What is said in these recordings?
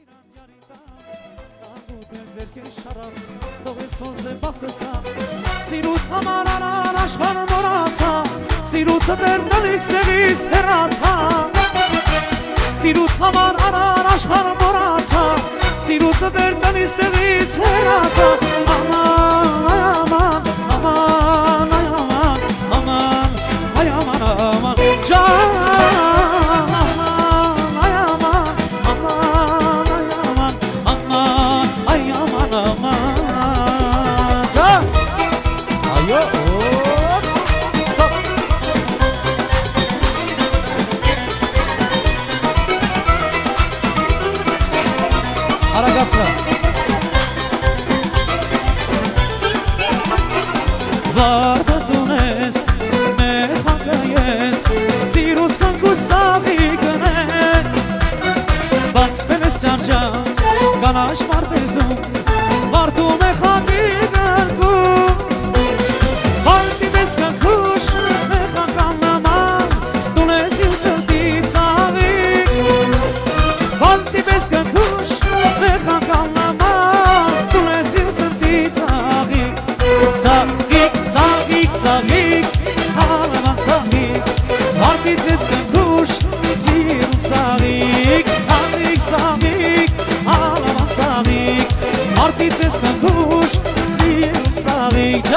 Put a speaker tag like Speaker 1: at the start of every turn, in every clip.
Speaker 1: Սիրուտ համարան աշխարհ մոռացա Սիրուտը վերնալից լևից հեռացա Սիրուտ համարան աշխարհ մոռացա Սիրուտը վերնալից լևից հեռացա Աման, այ աման, աման, այ աման, աման, այ աման, աման, ջան Աման, այ աման, աման, այ աման, աման, այ աման, աման Վարդը դունես, մեր հանգայես, սիրուս կանքուս սավի գնե Բացվել ես ճանճան, կանաշ մարդեզում, մարդում է խատի գարկում Վարդի պես կանքուշ, մեր խանքան նման, դունես իմ սրտի ծավիկ Վարդի պես կանքուշ, մեր խանքան նման, դունես իմ սրտի ծավիկ Ծաղիկ, հալավան ծաղիկ, մարդից ես կնքուշ, սիրուն ծաղիկ Ծաղիկ, հալավան ծաղիկ, մարդից ես կնքուշ, սիրուն ծաղիկ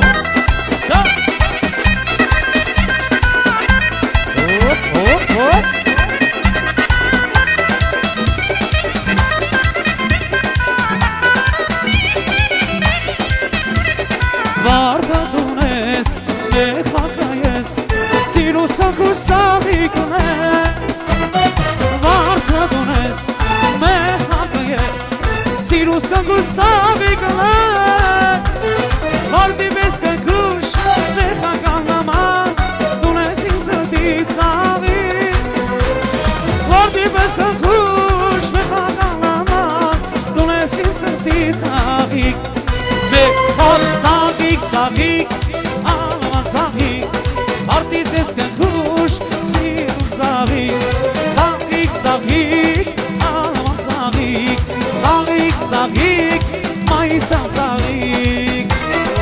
Speaker 1: Վարդը դունես, մեր հանգայես, սիրուս կանքուս սավիկն է Վարդը դունես, մեր հանգայես, սիրուս կանքուս սավիկն է Վարդի պես կանքուշ, մեր հանգան նման, դունես իմ սրտի ծավիկ Վարդի պես կանքուշ, մեր հանգան նման, դունես իմ սրտի ծավիկ Ծաղիկ, ալավան ծաղիկ, մարդից ես կնքուշ, սիրուն ծաղիկ Ծաղիկ, ալավան ծաղիկ, ծաղիկ, մայիսան ծաղիկ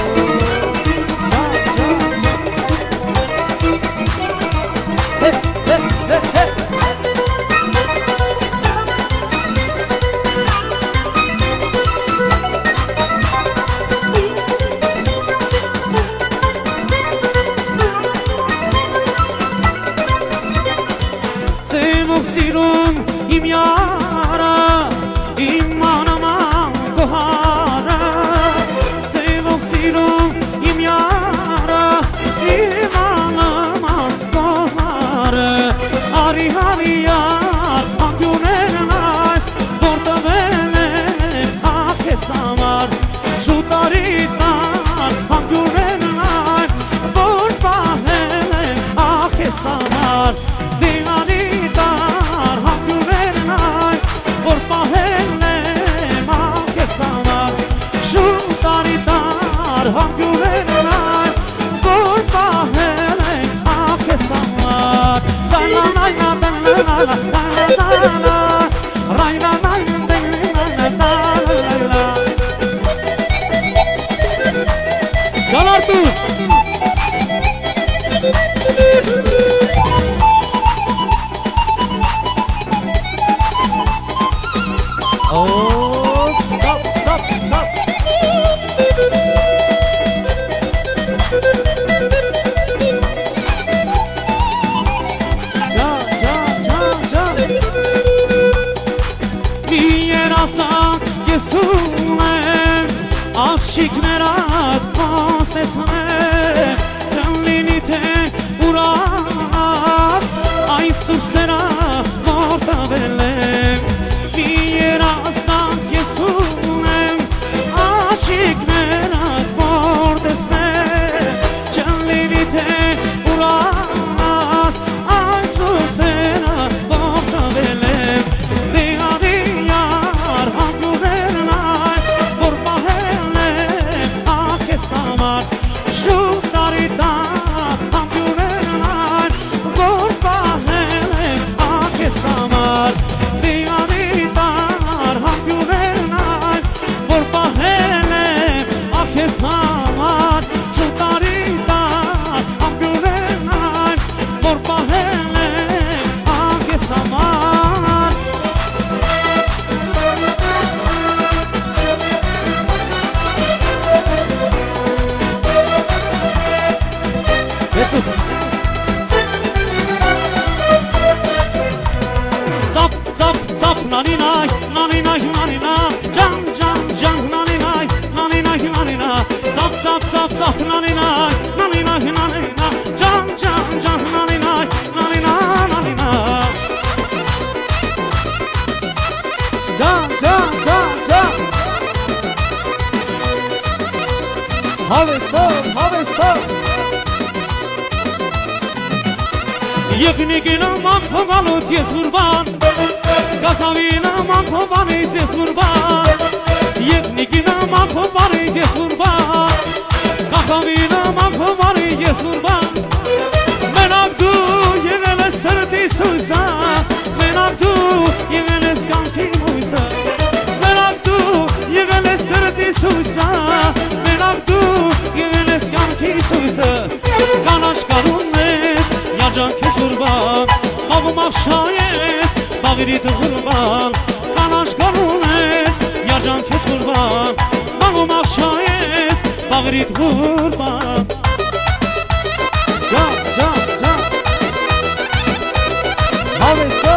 Speaker 1: Սիրում իմ յարա, իմ անաման կոհարը Ձևով սիրում իմ յարա, իմ անաման կոհարը Արի հարիար, անկյունեն այս, որ տվել եմ աղես համար Շուտ արի տար, անկյունեն այս, որ պահել եմ աղես համար Որ պահել եմ աղես համար Շուտ արի տար հանգյուրեն այն Որ պահել եմ աղես համար Can Artur! Եսում եմ, աղջիկներատ պաստեսնեմ Դեմ լինի թե ուրաս, այս սուրսերա մորտավել եմ Մի երազանք եսում եմ, աղջիկներատ պաստեսնեմ Դեմ լինի թե ուրաս, այս սուրսերա մորտավել եմ Շուտ արի տար, հանգյուրեն այն, որ պահել եմ աղես համար zap zap naninay naninay nanina can can can naninay naninay nanina zap zap zap zap naninay naninay nanina can can can naninay nanina nanina can can can can Have so Yeknikina manko balut yes kurban Kakavina manko balut yes kurban Yeknikina manko balut yes kurban Kakavina manko balut yes kurban Menakdu yegele serdi suza Menakdu yegele skanki muza Menakdu yegele serdi suza Menakdu yegele skanki suza Kanash karunes Yacan kes kurban Kavum akşayes Bağırit kurban Kanaş karunes Yacan kes kurban Kavum akşayes Bağırit kurban Can can can Have so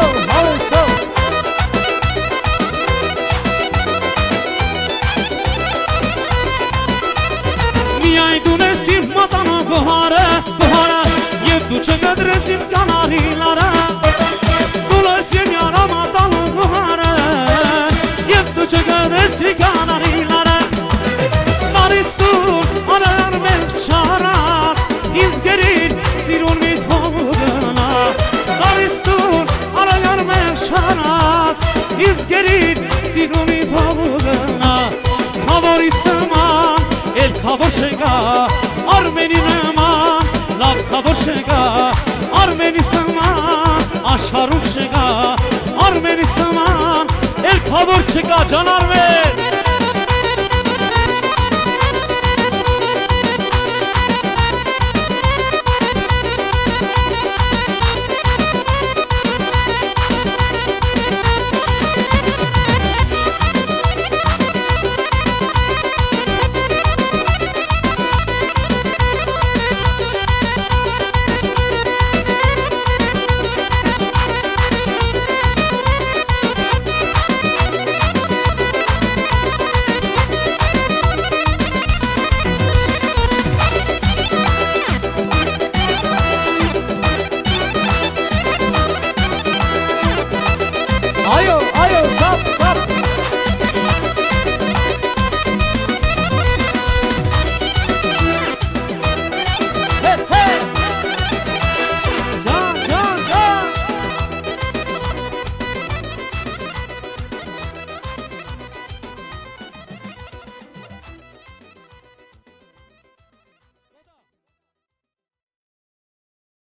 Speaker 1: Miyay dunesim matana buhara buhara Tu çekat resim kanarilara Dolaşım yaramadan buhara Tu çekat resim kanarilara Maristur arar mekşarat İzgerin sirun mithoduna Maristur arar mekşarat İzgerin sirun mithoduna Kavor istemam el kavor şega Armeninema Lav kavor şega Armenistan'dan aşaruk şega Armenistan el kavor şega Can Armen